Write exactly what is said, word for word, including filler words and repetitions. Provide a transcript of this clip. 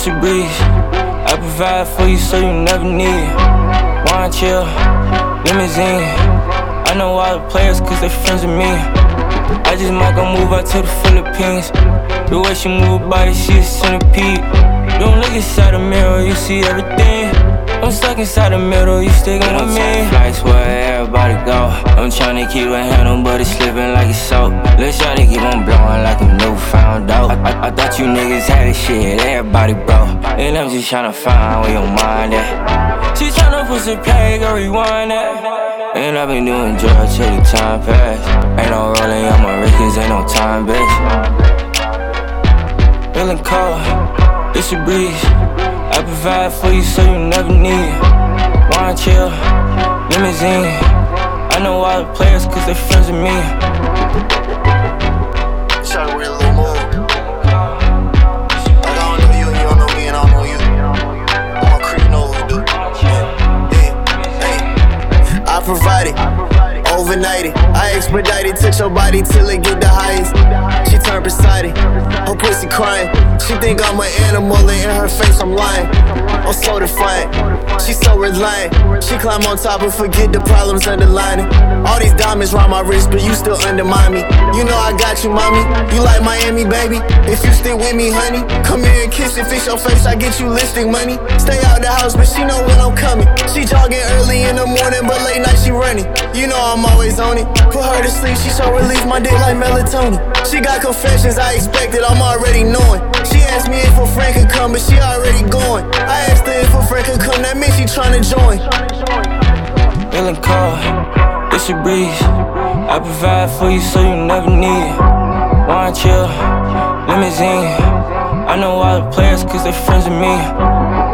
it's a breeze. I provide for you so you never need it. Wine chill, limousine. I know all the players cause they friends with me. I just might go move out to the Philippines. The way she move her body, she a centipede. Don't look inside the mirror, you see everything. I'm stuck inside the middle, you sticking with me. Flights where everybody go. I'm tryna keep a handle, but it's slipping like it's soap. Let's try to keep on blowing like I'm newfound dope. I, I, I thought you niggas had this shit, everybody bro. And I'm just tryna find where your mind at. She tryna push the play, go rewind that. And I've been doing drugs till the time pass. Ain't no rolling on my wrist, cause ain't no time, bitch. Feeling cold, it's a breeze. I provide for you so you never need it. Wine chill, limousine. I know all the players cause they friends with me. Shawty with a little move. Like I don't know you and you don't know me and I don't know you. I'm a creep, know who do. Yeah, yeah, I provide it, overnight it. I expedite it, touch your body till it get the highest. She turned beside it, her pussy crying. She think I'm an animal and in her face I'm lying. I'm so defiant, she so reliant. She climb on top and forget the problems underlining. All these diamonds round my wrist, but you still undermine me. You know I got you, mommy. You like Miami, baby. If you still with me, honey, come here and kiss it, fix your face, I get you lipstick money. Stay out the house, but she know when I'm coming. She jogging early in the morning, but late night she running. You know I'm always on it. Put her to sleep, she so relief, my dick like melatonin. She got confessions I expected, I'm already knowing. She asked me if a friend could come, but she already going. I asked her if a friend could come, that means she tryna join. Feeling cold, it's a breeze. I provide for you so you never need it. Wine chill, limousine. I know all the players cause they friends with me.